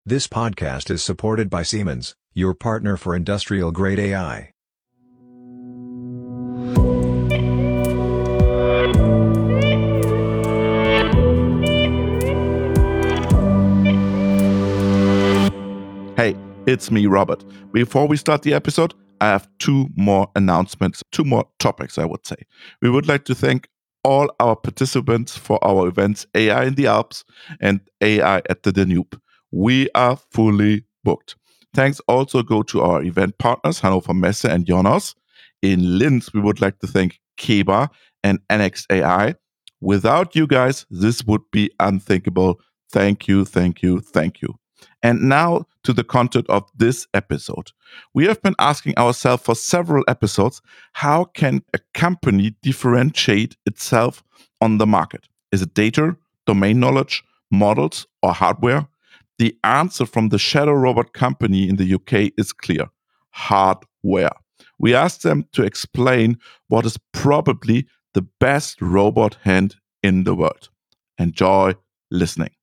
This podcast is supported by Siemens, your partner for industrial-grade AI. Hey, it's me, Robert. Before we start the episode, I have two more announcements, two more topics, I would say. We would like to thank all our participants for our events AI in the Alps and AI at the Danube. We are fully booked. Thanks also go to our event partners, Hannover Messe and Jonas. In Linz, we would like to thank Keba and Annex AI. Without you guys, this would be unthinkable. Thank you, thank you, thank you. And now to the content of this episode. We have been asking ourselves for several episodes, how can a company differentiate itself on the market? Is it data, domain knowledge, models, or hardware? The answer from the Shadow Robot company in the UK is clear: hardware. We asked them to explain what is probably the best robot hand in the world. Enjoy listening.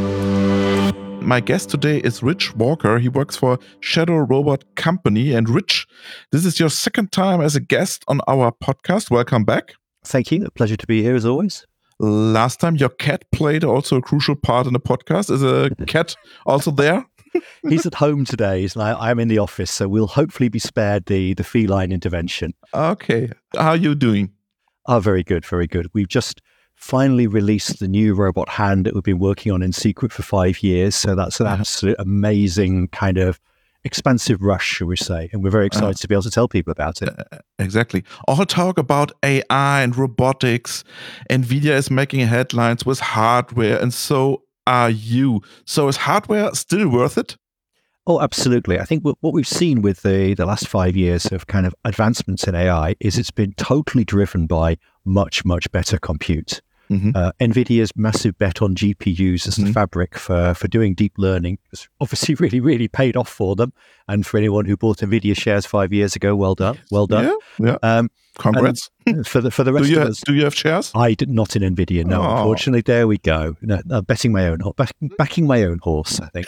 My guest today is Rich Walker. He works for Shadow Robot company. And Rich, this is your second time as a guest on our podcast. Welcome back. Thank you. A pleasure to be here as always. Last time your cat played also a crucial part in the podcast. Is a cat also there? He's at home today, and I'm in the office, so we'll hopefully be spared the feline intervention. Okay. How are you doing? Oh, very good, very good. We've just finally released the new robot hand that we've been working on in secret for 5 years. So that's an absolute amazing kind of expansive rush, shall we say. And we're very excited to be able to tell people about it. Exactly. All talk about AI and robotics. NVIDIA is making headlines with hardware, and so are you. So is hardware still worth it? Oh, absolutely. I think what we've seen with the last 5 years of kind of advancements in AI is it's been totally driven by much, much better compute. Mm-hmm. NVIDIA's massive bet on GPUs as the fabric for doing deep learning has obviously really, really paid off for them. And for anyone who bought NVIDIA shares 5 years ago, well done. Well done. Yeah. Congrats. For the rest of us. Do you have shares? I did not in NVIDIA, no. Oh. Unfortunately, there we go. No, backing my own horse, I think.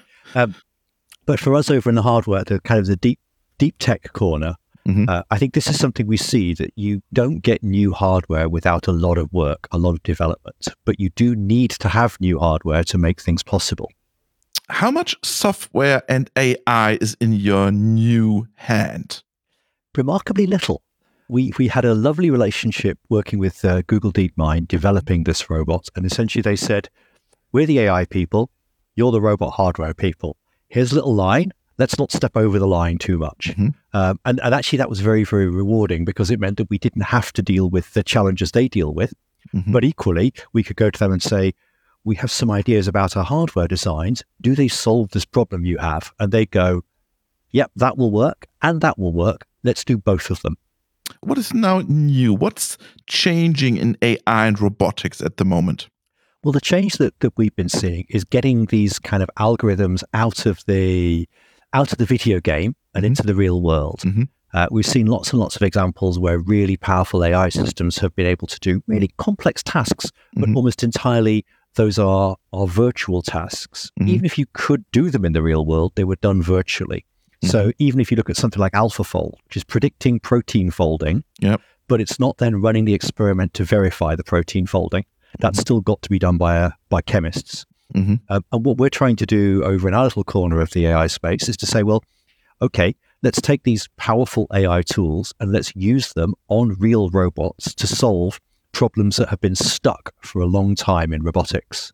But for us over in the hardware, the kind of the deep tech corner, I think this is something we see, that you don't get new hardware without a lot of work, a lot of development, but you do need to have new hardware to make things possible. How much software and AI is in your new hand? Remarkably little. We had a lovely relationship working with Google DeepMind developing this robot, and essentially they said, we're the AI people, you're the robot hardware people. Here's a little line. Let's not step over the line too much. And actually that was very, very rewarding, because it meant that we didn't have to deal with the challenges they deal with. But equally, we could go to them and say, we have some ideas about our hardware designs. Do they solve this problem you have? And they go, yep, that will work and that will work. Let's do both of them. What is now new? What's changing in AI and robotics at the moment? Well, the change that we've been seeing is getting these kind of algorithms out of the video game and into the real world. We've seen lots and lots of examples where really powerful AI systems have been able to do really complex tasks, but almost entirely those are virtual tasks. Even if you could do them in the real world, they were done virtually. So even if you look at something like AlphaFold, which is predicting protein folding, but it's not then running the experiment to verify the protein folding, that's still got to be done by chemists. And what we're trying to do over in our little corner of the AI space is to say, well, okay, let's take these powerful AI tools and let's use them on real robots to solve problems that have been stuck for a long time in robotics.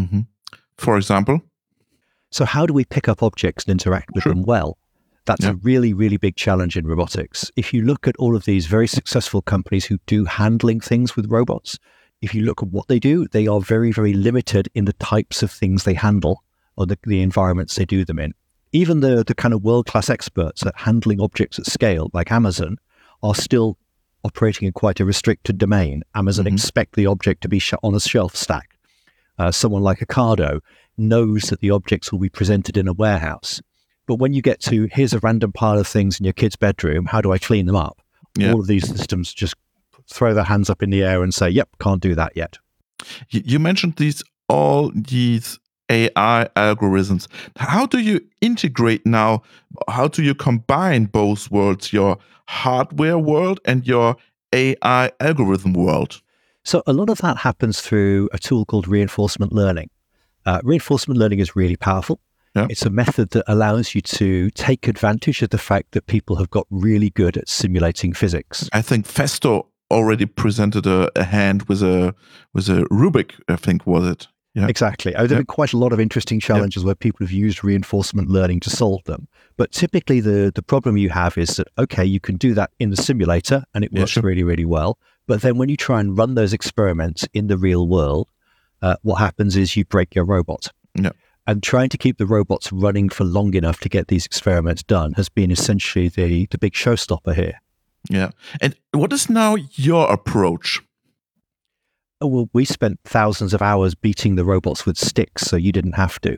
For example? So how do we pick up objects and interact with them well? That's a really, really big challenge in robotics. If you look at all of these very successful companies who do handling things with robots, if you look at what they do, they are very, very limited in the types of things they handle or the environments they do them in. Even the kind of world-class experts at handling objects at scale, like Amazon, are still operating in quite a restricted domain. Amazon expect the object to be on a shelf stack. Someone like Ocado knows that the objects will be presented in a warehouse. But when you get to, here's a random pile of things in your kid's bedroom, how do I clean them up? All of these systems just throw their hands up in the air and say, yep, can't do that yet. You mentioned all these AI algorithms. How do you integrate now? How do you combine both worlds, your hardware world and your AI algorithm world? So a lot of that happens through a tool called reinforcement learning. Reinforcement learning is really powerful. Yeah. It's a method that allows you to take advantage of the fact that people have got really good at simulating physics. I think Festo already presented a hand with a Rubik, I think, was it? Yeah. Exactly. There have been quite a lot of interesting challenges where people have used reinforcement learning to solve them. But typically the problem you have is that, okay, you can do that in the simulator and it works really, really well. But then when you try and run those experiments in the real world, what happens is you break your robot. Yeah. And trying to keep the robots running for long enough to get these experiments done has been essentially the big showstopper here. Yeah. And what is now your approach? Oh, well, we spent thousands of hours beating the robots with sticks, so you didn't have to.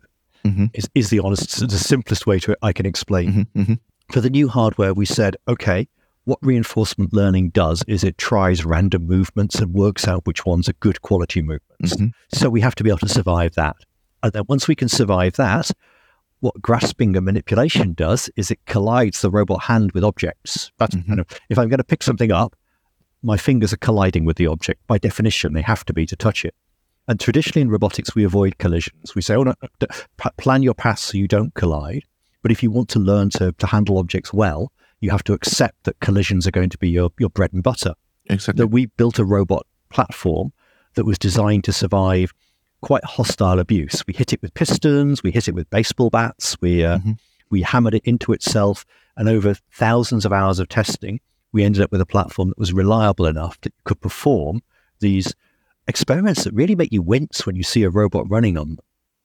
Is the simplest way I can explain. For the new hardware, we said, okay, what reinforcement learning does is it tries random movements and works out which ones are good quality movements. So we have to be able to survive that. And then once we can survive that, what grasping and manipulation does is it collides the robot hand with objects. That's kind of, if I'm going to pick something up, my fingers are colliding with the object. By definition, they have to be to touch it. And traditionally in robotics, we avoid collisions. We say, oh, no, plan your path so you don't collide. But if you want to learn to handle objects well, you have to accept that collisions are going to be your bread and butter. Exactly. That we built a robot platform that was designed to survive quite hostile abuse. We hit it with pistons, we hit it with baseball bats, we hammered it into itself, and over thousands of hours of testing, we ended up with a platform that was reliable enough that could perform these experiments that really make you wince when you see a robot running on them.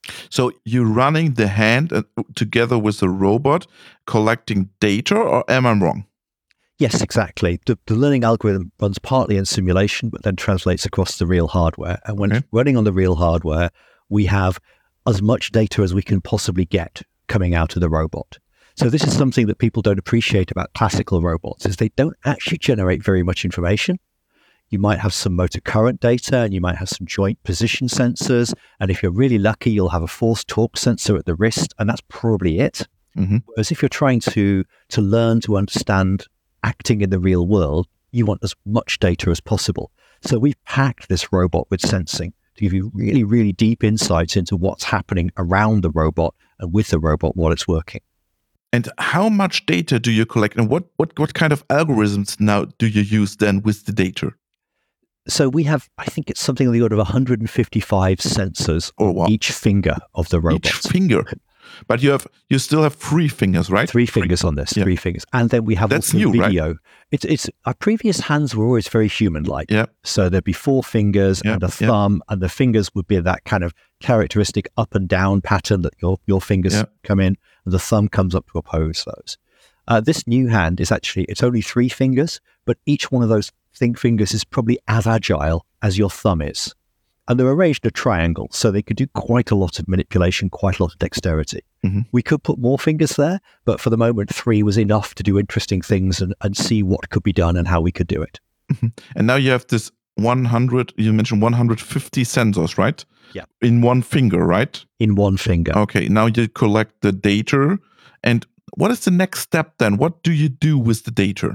So you're running the hand together with the robot, collecting data, or am I wrong? Yes, exactly. The learning algorithm runs partly in simulation, but then translates across the real hardware. And when it's running on the real hardware, we have as much data as we can possibly get coming out of the robot. So this is something that people don't appreciate about classical robots, is they don't actually generate very much information. You might have some motor current data, and you might have some joint position sensors. And if you're really lucky, you'll have a force torque sensor at the wrist, and that's probably it. Whereas if you're trying to learn to understand acting in the real world, you want as much data as possible. So we've packed this robot with sensing to give you really, really deep insights into what's happening around the robot and with the robot while it's working. And how much data do you collect, and what kind of algorithms now do you use then with the data? So we have, I think it's something on the order of 155 sensors on each finger of the robot. Each finger? But you still have 3 fingers, right? 3 fingers on this, 3 fingers. And then we have That's also new, video. Right? It's our previous hands were always very human-like. So there'd be 4 fingers and a thumb, and the fingers would be that kind of characteristic up and down pattern that your fingers come in, and the thumb comes up to oppose those. This new hand is actually, it's only 3 fingers, but each one of those fingers is probably as agile as your thumb is. And they're arranged in a triangle, so they could do quite a lot of manipulation, quite a lot of dexterity. We could put more fingers there, but for the moment, 3 was enough to do interesting things and see what could be done and how we could do it. And now you have this 100, you mentioned 150 sensors, right? Yeah. In one finger, right? In one finger. Okay, now you collect the data. And what is the next step then? What do you do with the data?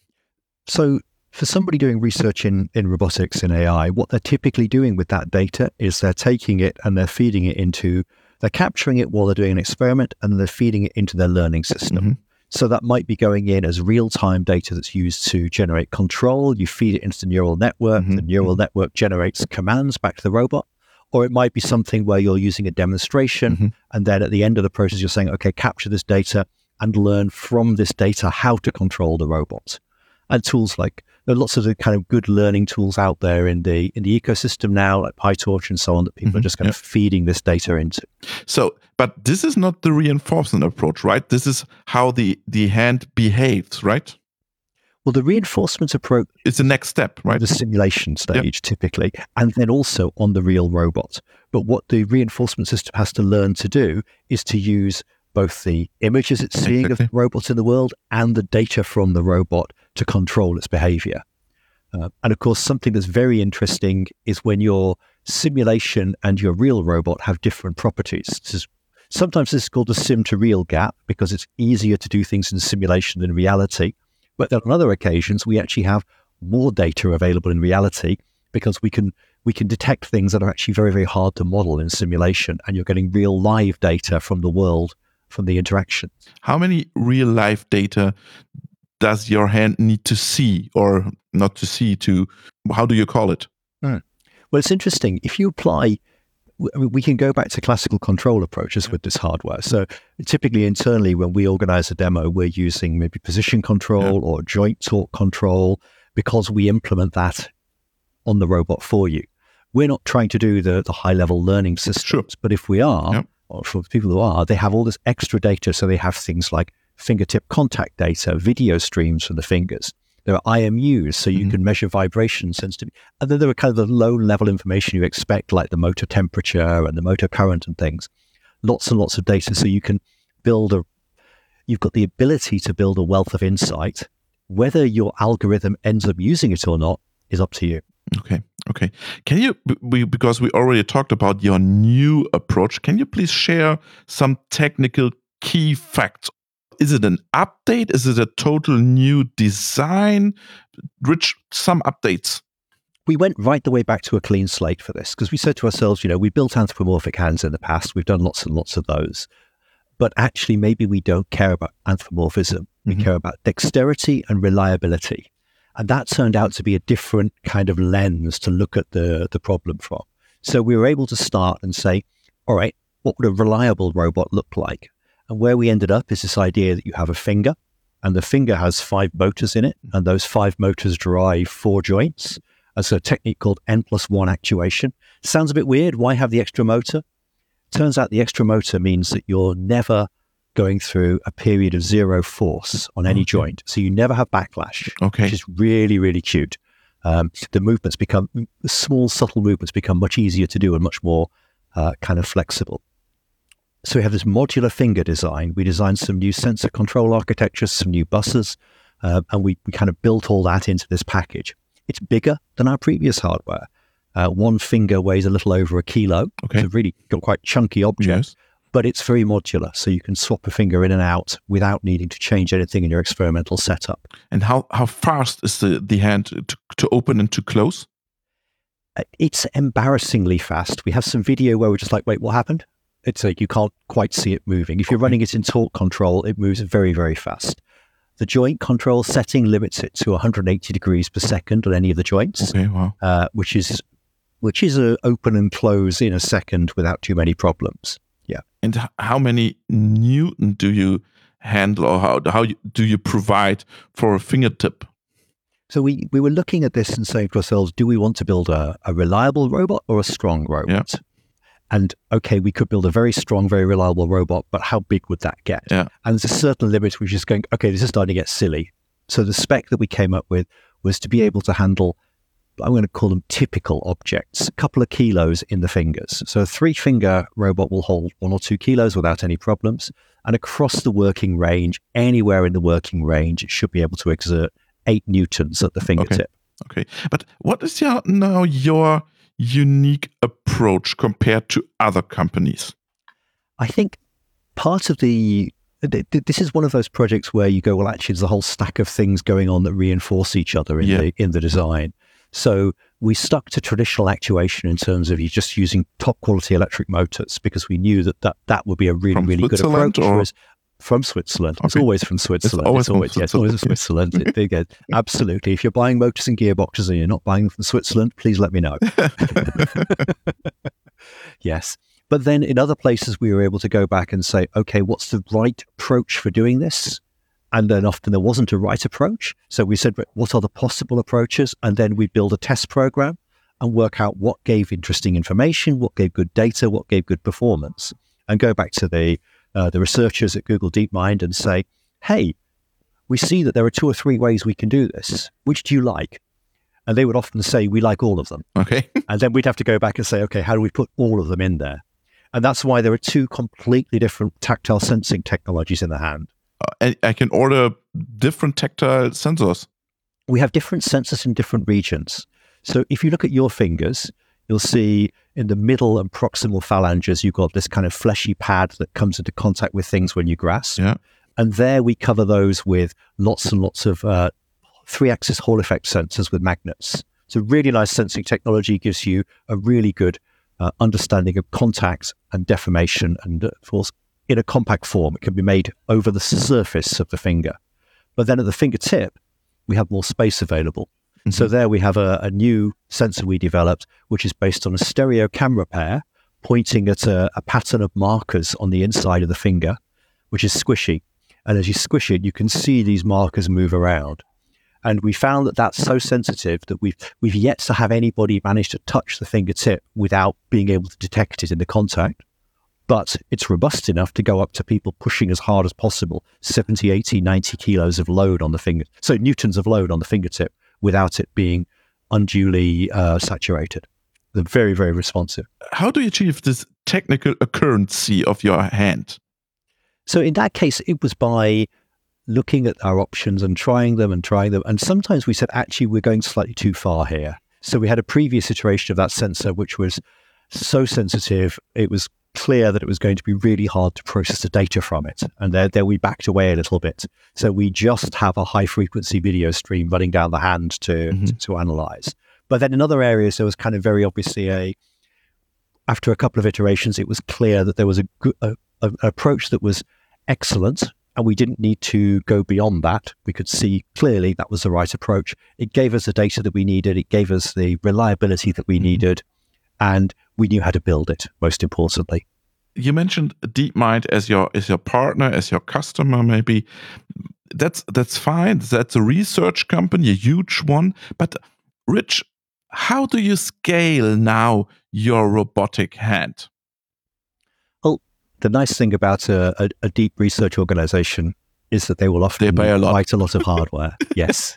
So for somebody doing research in robotics and AI, what they're typically doing with that data is they're taking it and they're feeding it into, they're capturing it while they're doing an experiment, and they're feeding it into their learning system. So that might be going in as real-time data that's used to generate control. You feed it into the neural network. The neural network generates commands back to the robot. Or it might be something where you're using a demonstration, and then at the end of the process, you're saying, okay, capture this data and learn from this data how to control the robot. And tools like, there are lots of the kind of good learning tools out there in the ecosystem now, like PyTorch and so on, that people are just kind of feeding this data into. So, but this is not the reinforcement approach, right? This is how the hand behaves, right? Well, the reinforcement approach is the next step, right? The simulation stage, typically, and then also on the real robot. But what the reinforcement system has to learn to do is to use both the images it's seeing of the robots in the world and the data from the robot to control its behavior. And of course, something that's very interesting is when you're simulation and your real robot have different properties. Sometimes this is called the sim to real gap because it's easier to do things in simulation than reality. But then on other occasions, we actually have more data available in reality because we can detect things that are actually very, very hard to model in simulation, and you're getting real live data from the world, from the interaction. How many real life data does your hand need to see, or not to see, how do you call it? Well, it's interesting. If you apply, we can go back to classical control approaches with this hardware. So typically internally, when we organize a demo, we're using maybe position control or joint torque control because we implement that on the robot for you. We're not trying to do the high-level learning systems, but if we are, or for people who are, they have all this extra data. So they have things like fingertip contact data, video streams from the fingers. There are IMUs, so you can measure vibration sensitivity. And then there are kind of the low-level information you expect, like the motor temperature and the motor current and things. Lots and lots of data, so you can you've got the ability to build a wealth of insight. Whether your algorithm ends up using it or not is up to you. Okay. Can you, because we already talked about your new approach, can you please share some technical key facts? Is it an update? Is it a total new design? Rich, some updates. We went right the way back to a clean slate for this because we said to ourselves, we built anthropomorphic hands in the past. We've done lots and lots of those. But actually, maybe we don't care about anthropomorphism. We care about dexterity and reliability. And that turned out to be a different kind of lens to look at the problem from. So we were able to start and say, all right, what would a reliable robot look like? And where we ended up is this idea that you have a finger, and the finger has 5 motors in it, and those 5 motors drive 4 joints. That's a technique called N+1 actuation. Sounds a bit weird. Why have the extra motor? Turns out the extra motor means that you're never going through a period of 0 force on any joint. So you never have backlash, which is really, really cute. The small, subtle movements become much easier to do and much more kind of flexible. So we have this modular finger design. We designed some new sensor control architectures, some new buses, and we kind of built all that into this package. It's bigger than our previous hardware. One finger weighs a little over 1 kilo. It's a really quite chunky object, but it's very modular. So you can swap a finger in and out without needing to change anything in your experimental setup. And how fast is the hand to open and to close? It's embarrassingly fast. We have some video where we're just like, wait, what happened? It's like you can't quite see it moving. If you're running it in torque control, it moves very, very fast. The joint control setting limits it to 180 degrees per second on any of the joints, which is a open and close in a second without too many problems. Yeah. And how many Newton do you handle, or how do you provide for a fingertip? So we were looking at this and saying to ourselves, do we want to build a reliable robot or a strong robot? And okay, we could build a very strong, very reliable robot, but how big would that get? And there's a certain limit which is going, okay, this is starting to get silly. So the spec that we came up with was to be able to handle, I'm going to call them typical objects, a couple of kilos in the fingers. So a 3-finger robot will hold 1 or 2 kilos without any problems. And across the working range, anywhere in the working range, it should be able to exert 8 newtons at the fingertip. Okay. But what is your unique approach compared to other companies? I think part of this is one of those projects where you go, well, actually, there's a whole stack of things going on that reinforce each other in the design. So we stuck to traditional actuation in terms of you just using top quality electric motors because we knew that would be a really, really good approach. From Switzerland. It's always from Switzerland. It's always from Switzerland. Absolutely. If you're buying motors and gearboxes and you're not buying them from Switzerland, please let me know. Yes. But then in other places, we were able to go back and say, okay, what's the right approach for doing this? And then often there wasn't a right approach. So we said, what are the possible approaches? And then we build a test program and work out what gave interesting information, what gave good data, what gave good performance. And go back to the researchers at Google DeepMind and say, hey, we see that there are 2 or 3 ways we can do this. Which do you like? And they would often say, we like all of them. Okay. And then we'd have to go back and say, okay, how do we put all of them in there? And that's why there are 2 completely different tactile sensing technologies in the hand. I can order different tactile sensors. We have different sensors in different regions. So if you look at your fingers, you'll see in the middle and proximal phalanges, you've got this kind of fleshy pad that comes into contact with things when you grasp. Yeah. And there we cover those with lots and lots of 3-axis Hall effect sensors with magnets. So really nice sensing technology, gives you a really good understanding of contact and deformation, and of course, in a compact form, it can be made over the surface of the finger. But then at the fingertip, we have more space available. Mm-hmm. So there we have a new sensor we developed, which is based on a stereo camera pair pointing at a pattern of markers on the inside of the finger, which is squishy. And as you squish it, you can see these markers move around. And we found that that's so sensitive that we've yet to have anybody manage to touch the fingertip without being able to detect it in the contact. But it's robust enough to go up to people pushing as hard as possible, 70, 80, 90 kilos of load on the finger. So newtons of load on the fingertip without it being unduly saturated. They're very, very responsive. How do you achieve this technical accuracy of your hand? So in that case, it was by looking at our options and trying them. And sometimes we said, actually, we're going slightly too far here. So we had a previous iteration of that sensor, which was so sensitive, it was clear that it was going to be really hard to process the data from it. And there we backed away a little bit. So we just have a high frequency video stream running down the hand to analyze. But then in other areas, there was kind of very obviously after a couple of iterations, it was clear that there was an approach that was excellent, and we didn't need to go beyond that. We could see clearly that was the right approach. It gave us the data that we needed. It gave us the reliability that we needed, and we knew how to build it, most importantly. You mentioned DeepMind as your partner, as your customer, maybe. That's fine. That's a research company, a huge one. But Rich, how do you scale now your robotic hand? Well, the nice thing about a deep research organization is that they will often buy quite a lot of hardware. Yes.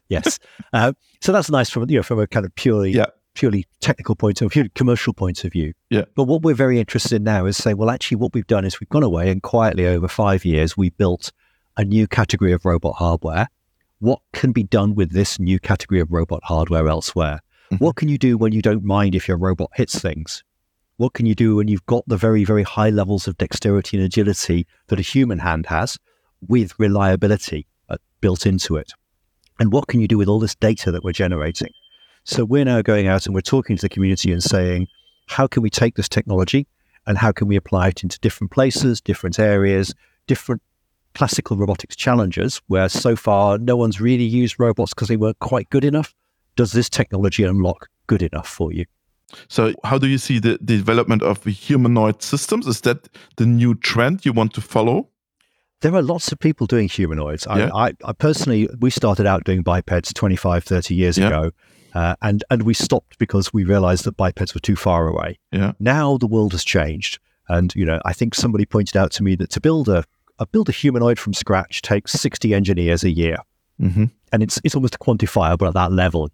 So that's nice from a kind of purely technical point of view, commercial point of view. Yeah. But what we're very interested in now is saying, well, actually, what we've done is we've gone away and quietly over 5 years, we built a new category of robot hardware. What can be done with this new category of robot hardware elsewhere? Mm-hmm. What can you do when you don't mind if your robot hits things? What can you do when you've got the very, very high levels of dexterity and agility that a human hand has with reliability built into it? And what can you do with all this data that we're generating? So we're now going out and we're talking to the community and saying, how can we take this technology and how can we apply it into different places, different areas, different classical robotics challenges where so far no one's really used robots because they weren't quite good enough? Does this technology unlock good enough for you? So how do you see the development of humanoid systems? Is that the new trend you want to follow? There are lots of people doing humanoids. Yeah. I personally, we started out doing bipeds 25, 30 years ago. And we stopped because we realized that bipeds were too far away. Yeah. Now the world has changed. And, I think somebody pointed out to me that to build a humanoid from scratch takes 60 engineers a year. Mm-hmm. And it's almost quantifiable at that level.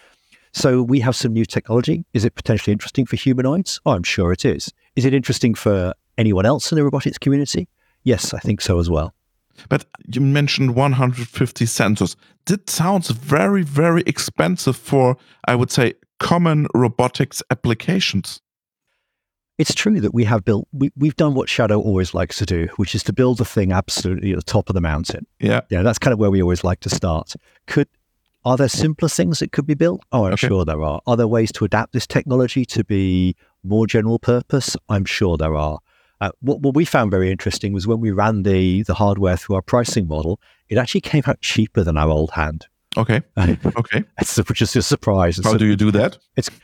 So we have some new technology. Is it potentially interesting for humanoids? Oh, I'm sure it is. Is it interesting for anyone else in the robotics community? Yes, I think so as well. But you mentioned 150 sensors. That sounds very, very expensive for, I would say, common robotics applications. It's true that we have built, we've done what Shadow always likes to do, which is to build a thing absolutely at the top of the mountain. Yeah, that's kind of where we always like to start. Are there simpler things that could be built? Oh, I'm sure there are. Are there ways to adapt this technology to be more general purpose? I'm sure there are. What we found very interesting was when we ran the hardware through our pricing model, it actually came out cheaper than our old hand. Okay. Which is a surprise. How do you do that?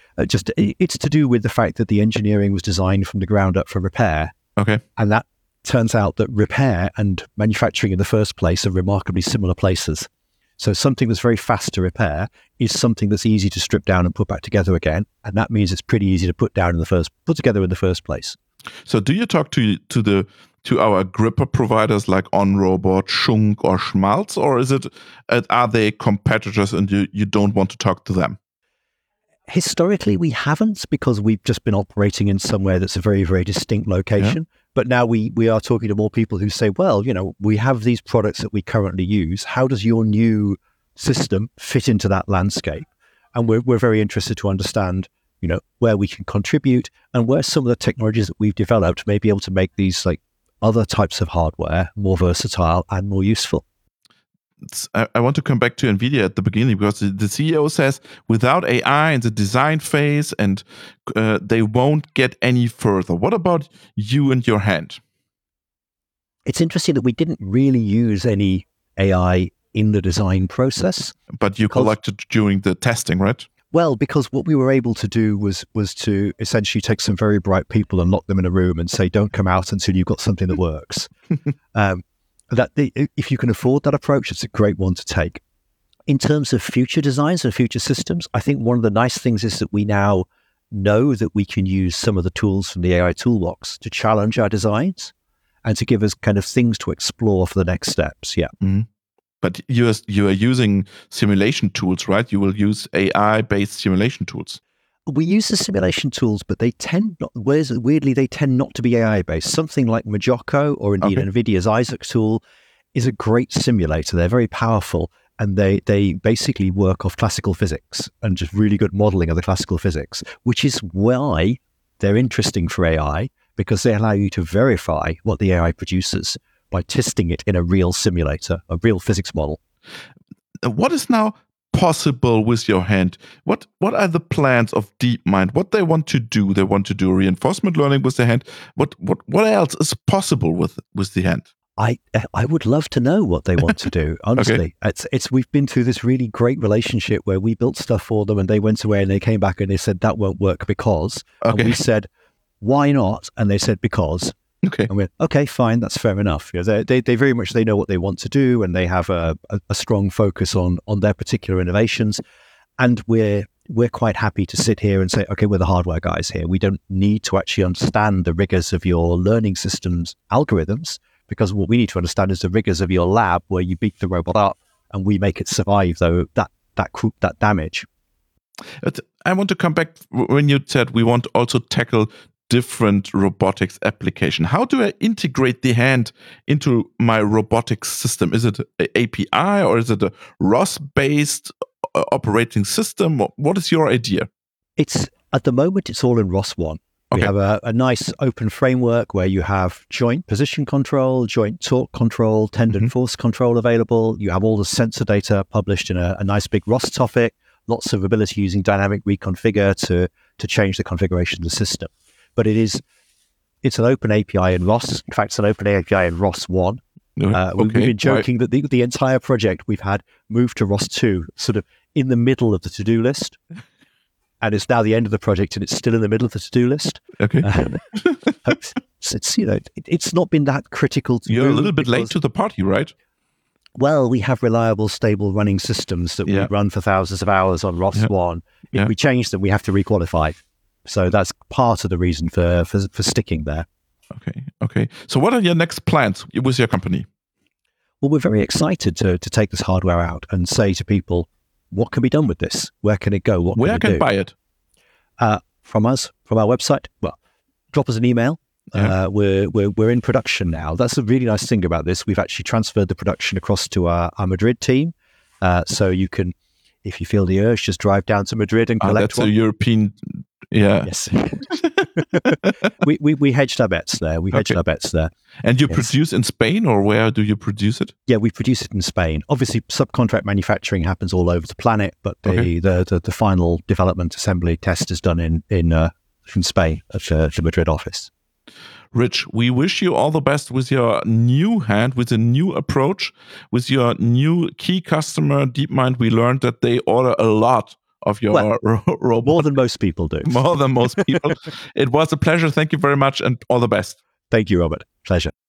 It's to do with the fact that the engineering was designed from the ground up for repair. Okay. And that turns out that repair and manufacturing in the first place are remarkably similar places. So something that's very fast to repair is something that's easy to strip down and put back together again. And that means it's pretty easy to put together in the first place. So do you talk to our gripper providers like OnRobot, Schunk or Schmalz, or are they competitors and you don't want to talk to them? Historically, we haven't, because we've just been operating in somewhere that's a very, very distinct location. Yeah. But now we are talking to more people who say, well, we have these products that we currently use. How does your new system fit into that landscape? And we're very interested to understand where we can contribute and where some of the technologies that we've developed may be able to make these like other types of hardware more versatile and more useful. I want to come back to NVIDIA at the beginning, because the CEO says without AI in the design phase, and they won't get any further. What about you and your hand? It's interesting that we didn't really use any AI in the design process. But you collected during the testing, right? Well, because what we were able to do was to essentially take some very bright people and lock them in a room and say, don't come out until you've got something that works. If you can afford that approach, it's a great one to take. In terms of future designs and future systems, I think one of the nice things is that we now know that we can use some of the tools from the AI toolbox to challenge our designs and to give us kind of things to explore for the next steps. Yeah. Mm-hmm. But you are using simulation tools, right? You will use AI-based simulation tools. We use the simulation tools, but they tend not, weirdly, they tend not to be AI-based. Something like Majocco or indeed NVIDIA's Isaac tool is a great simulator. They're very powerful, and they basically work off classical physics and just really good modeling of the classical physics, which is why they're interesting for AI, because they allow you to verify what the AI produces by testing it in a real simulator, a real physics model. What is now possible with your hand? What are the plans of DeepMind? What they want to do? They want to do reinforcement learning with the hand. What else is possible with the hand? I would love to know what they want to do. Honestly, it's we've been through this really great relationship where we built stuff for them and they went away and they came back and they said that won't work because, and we said why not? And they said because. Okay. And we went, okay, fine, that's fair enough. They very much, they know what they want to do, and they have a strong focus on their particular innovations. And we're quite happy to sit here and say, okay, we're the hardware guys here. We don't need to actually understand the rigors of your learning systems algorithms, because what we need to understand is the rigors of your lab, where you beat the robot up and we make it survive that damage. I want to come back when you said we want to also tackle different robotics application. How do I integrate the hand into my robotics system? Is it an API or is it a ROS-based operating system? What is your idea? At the moment, it's all in ROS 1. We have a nice open framework where you have joint position control, joint torque control, tendon force control available. You have all the sensor data published in a nice big ROS topic, lots of ability using dynamic reconfigure to change the configuration of the system. But it's an open API in ROS. In fact, it's an open API in ROS 1. We've been joking that the entire project we've had moved to ROS 2, sort of in the middle of the to-do list. And it's now the end of the project and it's still in the middle of the to-do list. Okay. It's not been that critical to You're a little bit late to the party, right? Well, we have reliable, stable running systems that we run for thousands of hours on ROS 1. If we change them, we have to requalify. So that's part of the reason for sticking there. Okay. So what are your next plans with your company? Well, we're very excited to take this hardware out and say to people, what can be done with this? Where can it go? Where can I buy it? From us, from our website. Well, drop us an email. We're in production now. That's a really nice thing about this. We've actually transferred the production across to our Madrid team. So you can, if you feel the urge, just drive down to Madrid and collect that's one. A European... Yeah. Yes. we hedged our bets there. And you produce in Spain, or where do you produce it? Yeah, we produce it in Spain. Obviously, subcontract manufacturing happens all over the planet, but the final development, assembly, test is done in Spain at the Madrid office. Rich, we wish you all the best with your new hand, with a new approach, with your new key customer, DeepMind. We learned that they order a lot of your robot. More than most people do. More than most people. It was a pleasure. Thank you very much and all the best. Thank you, Robert. Pleasure.